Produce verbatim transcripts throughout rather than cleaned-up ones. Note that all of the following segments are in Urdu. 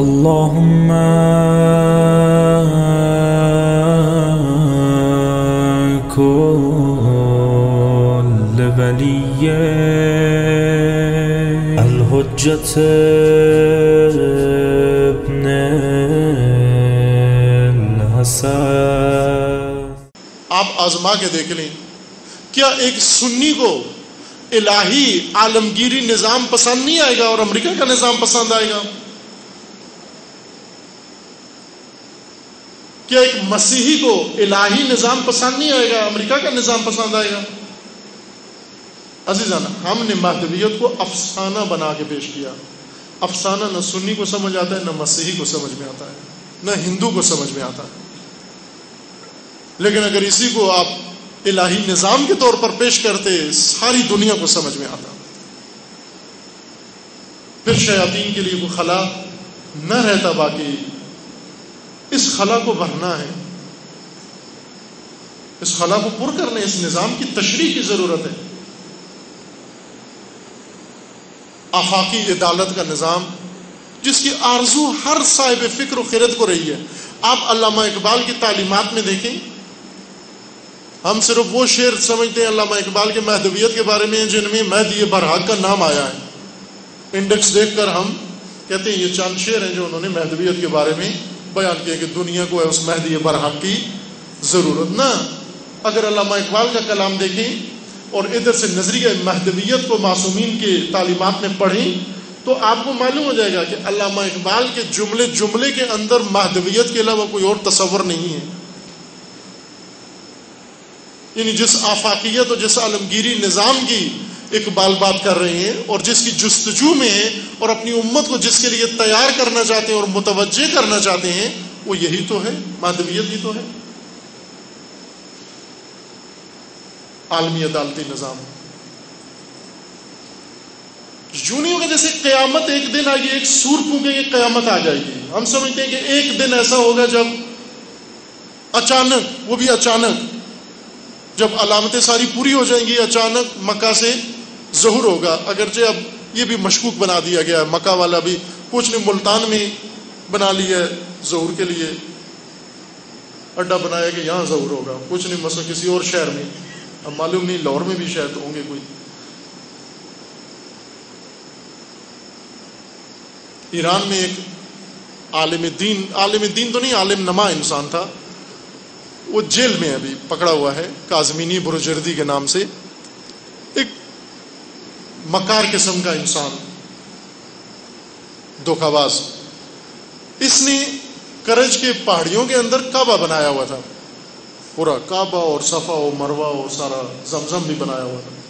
اللهم كل ولي الحجة ابن الحسن. آپ آزما کے دیکھ لیں، کیا ایک سنی کو الہی عالمگیری نظام پسند نہیں آئے گا اور امریکہ کا نظام پسند آئے گا؟ کیا ایک مسیحی کو الہی نظام پسند نہیں آئے گا، امریکہ کا نظام پسند آئے گا؟ عزیزان، ہم نے مہدویت کو افسانہ بنا کے پیش کیا. افسانہ نہ سنی کو سمجھ آتا ہے، نہ مسیحی کو سمجھ میں آتا ہے، نہ ہندو کو سمجھ میں آتا ہے. لیکن اگر اسی کو آپ الہی نظام کے طور پر پیش کرتے، ساری دنیا کو سمجھ میں آتا. پھر شیاطین کے لیے کوئی خلا نہ رہتا باقی. اس خلا کو بھرنا ہے، اس خلا کو پر کرنے، اس نظام کی تشریح کی ضرورت ہے. آفاقی عدالت کا نظام جس کی آرزو ہر صاحب فکر و خرد کو رہی ہے. آپ علامہ اقبال کی تعلیمات میں دیکھیں، ہم صرف وہ شعر سمجھتے ہیں علامہ اقبال کے مہدویت کے بارے میں جن میں مہدی برحق کا نام آیا ہے. انڈیکس دیکھ کر ہم کہتے ہیں یہ چند شعر ہیں جو انہوں نے مہدویت کے بارے میں بیان کیا کہ دنیا کو ہے اس مہدی برحق کی ضرورت. نہ، اگر علامہ اقبال کا کلام دیکھیں اور ادھر سے نظریہ مہدویت کو معصومین کی تعلیمات میں پڑھیں تو آپ کو معلوم ہو جائے گا کہ علامہ اقبال کے جملے جملے کے اندر مہدویت کے علاوہ کوئی اور تصور نہیں ہے. یعنی جس آفاقیت اور جس عالمگیری نظام کی اقبال بات کر رہے ہیں اور جس کی جستجو میں ہیں اور اپنی امت کو جس کے لیے تیار کرنا چاہتے ہیں اور متوجہ کرنا چاہتے ہیں، وہ یہی تو ہے، مہدویت ہی تو ہے. عالمی عدالتی نظام یوں نہیں ہوگا جیسے قیامت ایک دن آئے گی، ایک سور پھونکے گی قیامت آ جائے گی. ہم سمجھتے ہیں کہ ایک دن ایسا ہوگا جب اچانک، وہ بھی اچانک، جب علامتیں ساری پوری ہو جائیں گی، اچانک مکہ سے ظہور ہوگا. اگرچہ اب یہ بھی مشکوک بنا دیا گیا ہے، مکہ والا بھی کچھ نے ملتان میں بنا لیا ہے ظہور کے لیے اڈا بنایا کہ یہاں ظہور ہوگا، کچھ نے مثلا کسی اور شہر میں، اب معلوم نہیں لاہور میں بھی شاید ہوں گے کوئی. ایران میں ایک عالم دین، عالم دین تو نہیں، عالم نما انسان تھا، وہ جیل میں ابھی پکڑا ہوا ہے، کاظمینی بروجردی کے نام سے. ایک مکار قسم کا انسان، دھوکہ باز. اس نے کرج کے پہاڑیوں کے اندر کعبہ بنایا ہوا تھا، پورا کعبہ اور صفا اور مروہ اور سارا زمزم بھی بنایا ہوا تھا،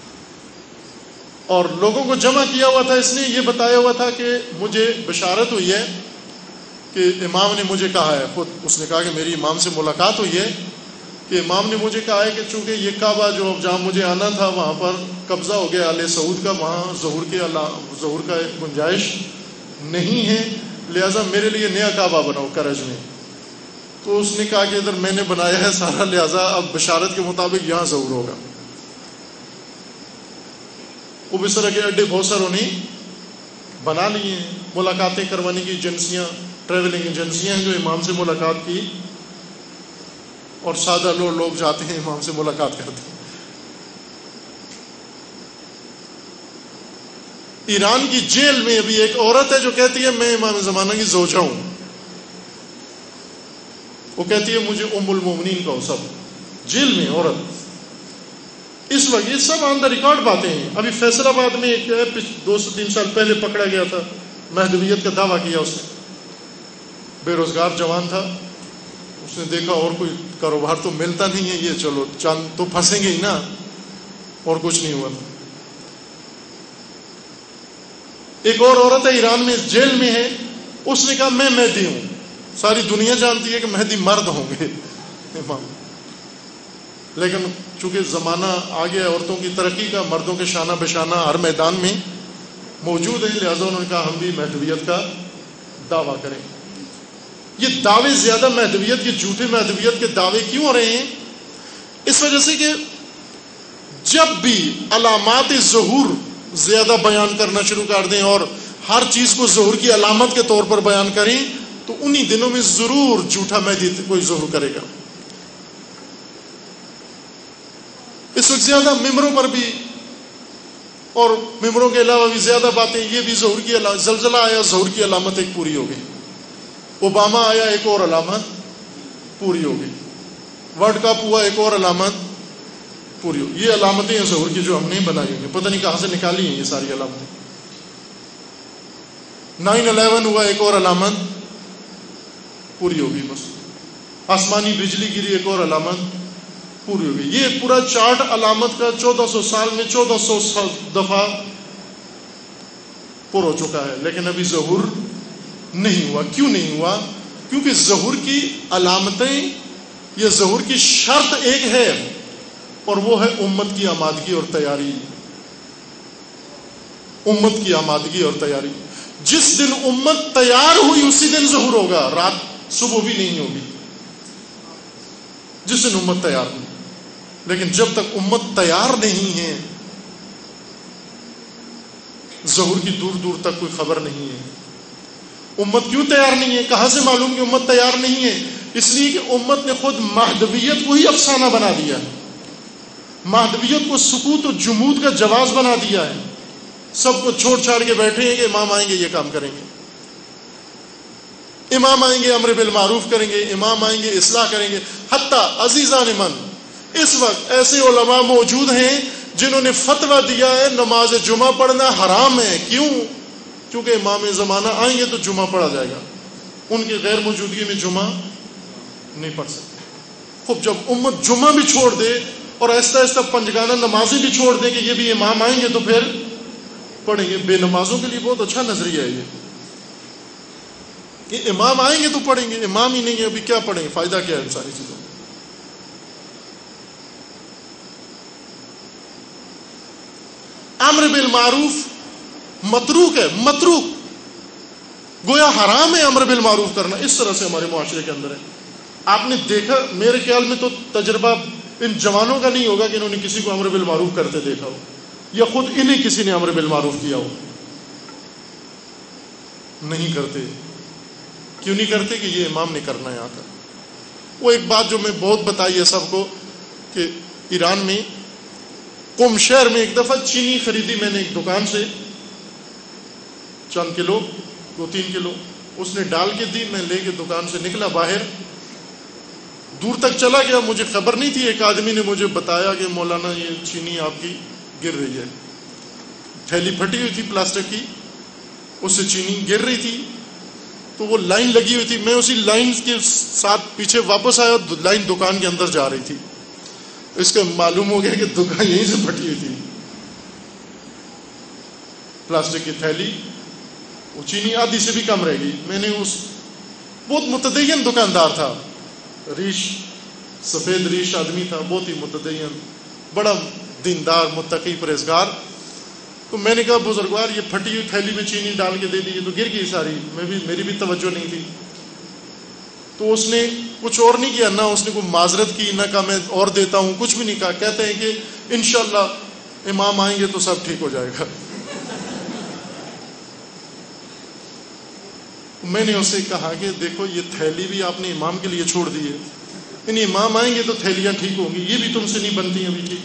اور لوگوں کو جمع کیا ہوا تھا. اس نے یہ بتایا ہوا تھا کہ مجھے بشارت ہوئی ہے کہ امام نے مجھے کہا ہے، خود اس نے کہا کہ میری امام سے ملاقات ہوئی ہے کہ امام نے مجھے کہا ہے کہ چونکہ یہ کعبہ جو جہاں مجھے آنا تھا وہاں پر قبضہ ہو گیا آل سعود کا، وہاں ظہور کے ظہور کا گنجائش نہیں ہے، لہٰذا میرے لیے نیا کعبہ بناؤ کرج میں. تو اس نے کہا کہ ادھر میں نے بنایا ہے سارا، لہٰذا اب بشارت کے مطابق یہاں ظہور ہوگا. وہ اس طرح کے اڈے بہت ساروں نے بنا لیے ہیں، ملاقاتیں کروانے کی ایجنسیاں، ٹریولنگ ایجنسیاں ہیں جو امام سے ملاقات کی، اور سادہ لوگ لوگ جاتے ہیں امام سے ملاقات کرتے ہیں. ایران کی جیل میں ابھی ایک عورت ہے جو کہتی ہے میں امام زمانہ کی زوجہ ہوں. وہ کہتی ہے مجھے ام المومنین کہو. سب جیل میں عورت اس وقت، یہ سب آن دا ریکارڈ باتیں ہیں. ابھی فیصل آباد میں ایک دو سے تین سال پہلے پکڑا گیا تھا، مہدویت کا دعویٰ کیا اس نے، بے روزگار جوان تھا. اس نے دیکھا اور کوئی کاروبار تو ملتا نہیں ہے، یہ چلو چاند تو پھنسیں گے ہی نا، اور کچھ نہیں ہوا. ایک اور عورت ہے ایران میں، جیل میں ہے، اس نے کہا میں مہدی ہوں. ساری دنیا جانتی ہے کہ مہدی مرد ہوں گے امام، لیکن چونکہ زمانہ آ گیا عورتوں کی ترقی کا، مردوں کے شانہ بشانہ ہر میدان میں موجود ہے، لہذا انہوں نے کہا ہم بھی مہدویت کا دعویٰ کریں. یہ دعوے زیادہ مہدویت کے، جھوٹے مہدویت کے دعوے کیوں ہو رہے ہیں؟ اس وجہ سے کہ جب بھی علامات ظہور زیادہ بیان کرنا شروع کر دیں اور ہر چیز کو ظہور کی علامت کے طور پر بیان کریں تو انہی دنوں میں ضرور جھوٹا مہدی کوئی ظہور کرے گا. اس وقت زیادہ ممبروں پر بھی اور ممبروں کے علاوہ بھی زیادہ باتیں، یہ بھی ظہور کی علامت. زلزلہ آیا، ظہور کی علامت ایک پوری ہو گئی. اوباما آیا، ایک اور علامت پوری ہو گئی. ورلڈ کپ ہوا، ایک اور علامت پوری ہو گئی. یہ علامتیں ہیں ظہور کی جو ہم نے بنائی ہوئی، پتہ نہیں کہاں سے نکالی ہیں یہ ساری علامتیں. نائن الیون ہوا، ایک اور علامت پوری ہو گئی. بس آسمانی بجلی گری، ایک اور علامت پوری ہو گئی. یہ پورا چارٹ علامت کا چودہ سو سال میں چودہ سو دفعہ پر ہو چکا ہے، لیکن ابھی ظہور نہیں ہوا. کیوں نہیں ہوا؟ کیونکہ ظہور کی علامتیں یا ظہور کی شرط ایک ہے، اور وہ ہے امت کی آمادگی اور تیاری. امت کی آمادگی اور تیاری. جس دن امت تیار ہوئی اسی دن ظہور ہوگا، رات صبح بھی نہیں ہوگی جس دن امت تیار ہوئی. لیکن جب تک امت تیار نہیں ہے ظہور کی دور دور تک کوئی خبر نہیں ہے. امت کیوں تیار نہیں ہے؟ کہاں سے معلوم کہ امت تیار نہیں ہے؟ اس لیے کہ امت نے خود مہدویت کو ہی افسانہ بنا دیا ہے. مہدویت کو سکوت و جمود کا جواز بنا دیا ہے. سب کو چھوڑ چھاڑ کے بیٹھے ہیں کہ امام آئیں گے یہ کام کریں گے، امام آئیں گے امر بالمعروف کریں گے، امام آئیں گے اصلاح کریں گے. حتیٰ عزیزان من، اس وقت ایسے علماء موجود ہیں جنہوں نے فتویٰ دیا ہے نماز جمعہ پڑھنا حرام ہے. کیوں؟ کیونکہ امام زمانہ آئیں گے تو جمعہ پڑھا جائے گا، ان کی غیر موجودگی میں جمعہ نہیں پڑھ سکتے. خوب جب امت جمعہ بھی چھوڑ دے اور آہستہ آہستہ پنجگانہ نمازیں بھی چھوڑ دیں کہ یہ بھی امام آئیں گے تو پھر پڑھیں گے. بے نمازوں کے لیے بہت اچھا نظریہ ہے یہ کہ امام آئیں گے تو پڑھیں گے، امام ہی نہیں ہے ابھی کیا پڑھیں گے، فائدہ کیا ہے ان ساری چیزوں. امر بالمعروف متروک ہے، متروک گویا حرام ہے امر بالمعروف کرنا. اس طرح سے ہمارے معاشرے کے اندر ہے. آپ نے دیکھا، میرے خیال میں تو تجربہ ان جوانوں کا نہیں ہوگا کہ انہوں نے کسی کو امر بالمعروف کرتے دیکھا ہو یا خود انہیں کسی نے امر بالمعروف کیا ہو. نہیں کرتے. کیوں نہیں کرتے؟ کہ یہ امام نے کرنا ہے آ کر. وہ ایک بات جو میں بہت بتائی ہے سب کو کہ ایران میں قم شہر میں ایک دفعہ چینی خریدی میں نے ایک دکان سے، چند کلو، دو تین کلو اس نے ڈال کے دی. میں لے کے دکان سے نکلا باہر، دور تک چلا گیا، مجھے خبر نہیں تھی. ایک آدمی نے مجھے بتایا کہ مولانا یہ چینی آپ کی گر رہی ہے. تھیلی پھٹی ہوئی تھی پلاسٹک کی، اس سے چینی گر رہی تھی. تو وہ لائن لگی ہوئی تھی، میں اسی لائن کے ساتھ پیچھے واپس آیا، لائن دکان کے اندر جا رہی تھی. اس کا معلوم ہو گیا کہ دکان یہیں سے پھٹی ہوئی تھی. پلاسٹک کی تھیلی، وہ چینی آدھی سے بھی کم رہ گئی. میں نے اس بہت متدین دکاندار تھا، ریش سفید ریش آدمی تھا، بہت ہی متدین، بڑا دیندار، متقی، پرہیزگار. تو میں نے کہا بزرگوار یہ پھٹی ہوئی تھیلی میں چینی ڈال کے دے دی، یہ تو گر گئی ساری. میں بھی میری بھی توجہ نہیں تھی. تو اس نے کچھ اور نہیں کیا، نہ اس نے کوئی معذرت کی، نہ کہا میں اور دیتا ہوں، کچھ بھی نہیں کہا. کہتے ہیں کہ انشاءاللہ امام آئیں گے تو سب ٹھیک ہو جائے گا. میں نے اسے کہا کہ دیکھو یہ تھیلی بھی آپ نے امام کے لیے چھوڑ دی ہے، یعنی امام آئیں گے تو تھیلیاں ٹھیک ہوں گی، یہ بھی تم سے نہیں بنتی ابھی ٹھیک.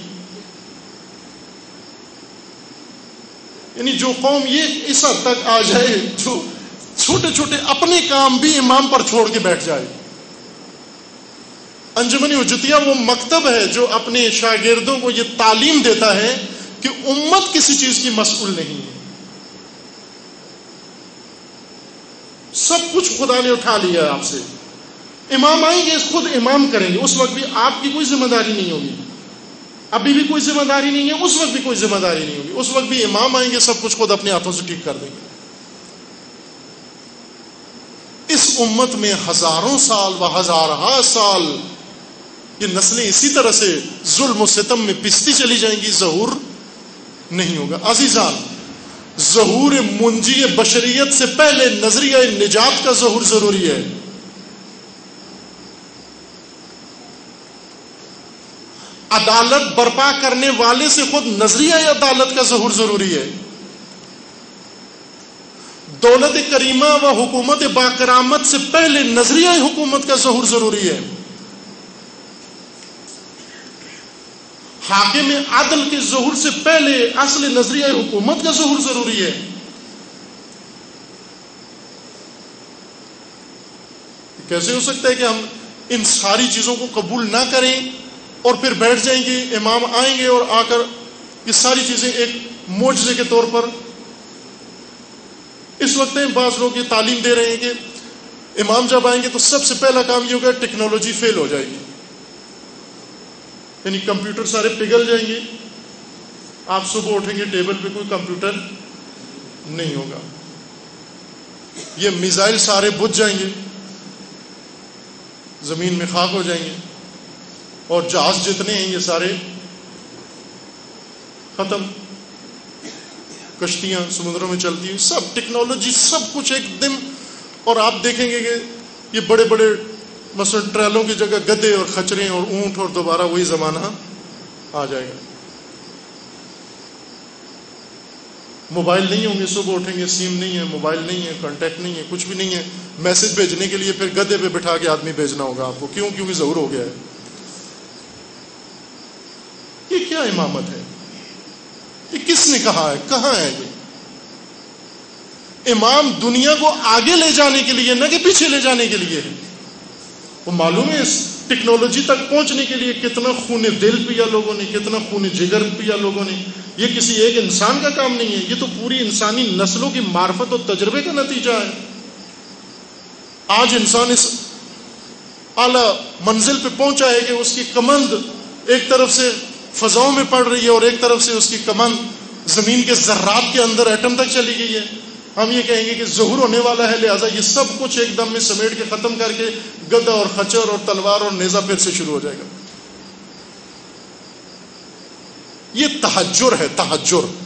یعنی جو قوم یہ اس حد تک آ جائے، جو چھوٹے چھوٹے اپنے کام بھی امام پر چھوڑ کے بیٹھ جائے. انجمن حجتیہ وہ مکتب ہے جو اپنے شاگردوں کو یہ تعلیم دیتا ہے کہ امت کسی چیز کی مسئول نہیں ہے. سب کچھ خدا نے اٹھا لیا ہے آپ سے. امام آئیں گے خود امام کریں گے، اس وقت بھی آپ کی کوئی ذمہ داری نہیں ہوگی. ابھی بھی کوئی ذمہ داری نہیں ہے، اس وقت بھی کوئی ذمہ داری نہیں ہوگی. اس وقت بھی امام آئیں گے، سب کچھ خود اپنے ہاتھوں سے ٹھیک کر دیں گے. اس امت میں ہزاروں سال و ہزارہ سال یہ نسلیں اسی طرح سے ظلم و ستم میں پستی چلی جائیں گی، ظہور نہیں ہوگا. عزیزان، ظہور منجی بشریت سے پہلے نظریہ نجات کا ظہور ضروری ہے. عدالت برپا کرنے والے سے خود نظریہ عدالت کا ظہور ضروری ہے. دولت کریمہ و حکومت باکرامت سے پہلے نظریہ حکومت کا ظہور ضروری ہے. حاکم عدل کے ظہور سے پہلے اصل نظریہ حکومت کا ظہور ضروری ہے. کیسے ہو سکتا ہے کہ ہم ان ساری چیزوں کو قبول نہ کریں اور پھر بیٹھ جائیں گے, امام آئیں گے اور آ کر یہ ساری چیزیں ایک معجزے کے طور پر. اس وقت میں بعض لوگ یہ تعلیم دے رہے ہیں کہ امام جب آئیں گے تو سب سے پہلا کام یہ ہوگا ٹیکنالوجی فیل ہو جائے گی, یعنی کمپیوٹر سارے پگھل جائیں گے, آپ صبح اٹھیں گے ٹیبل پہ کوئی کمپیوٹر نہیں ہوگا, یہ میزائل سارے بجھ جائیں گے, زمین میں خاک ہو جائیں گے, اور جہاز جتنے ہیں یہ سارے ختم, کشتیاں سمندروں میں چلتی ہیں, سب ٹیکنالوجی سب کچھ ایک دم. اور آپ دیکھیں گے کہ یہ بڑے بڑے مثلا ٹریلوں کی جگہ گدے اور خچرے اور اونٹ اور دوبارہ وہی زمانہ آ جائے گا. موبائل نہیں ہوں گے, صبح اٹھیں گے سیم نہیں ہے, موبائل نہیں ہے, کانٹیکٹ نہیں ہے, کچھ بھی نہیں ہے. میسج بھیجنے کے لیے پھر گدے پہ بٹھا کے آدمی بھیجنا ہوگا آپ کو, کیوں کیونکہ ظہور ہو گیا ہے. یہ کیا امامت ہے؟ یہ کس نے کہا ہے؟ کہاں ہے یہ امام؟ دنیا کو آگے لے جانے کے لیے نہ کہ پیچھے لے جانے کے لیے ہے. وہ معلوم ہے اس ٹیکنالوجی تک پہنچنے کے لیے کتنا خون دل پیا لوگوں نے, کتنا خون جگر پیا لوگوں نے. یہ کسی ایک انسان کا کام نہیں ہے, یہ تو پوری انسانی نسلوں کی معرفت اور تجربے کا نتیجہ ہے. آج انسان اس اعلی منزل پہ پہنچا ہے کہ اس کی کمند ایک طرف سے فضاؤں میں پڑ رہی ہے اور ایک طرف سے اس کی کمند زمین کے ذرات کے اندر ایٹم تک چلی گئی ہے. ہم یہ کہیں گے کہ ظہور ہونے والا ہے, لہذا یہ سب کچھ ایک دم میں سمیٹ کے ختم کر کے گدا اور خچر اور تلوار اور نیزہ پھر سے شروع ہو جائے گا. یہ تحجر ہے, تحجر.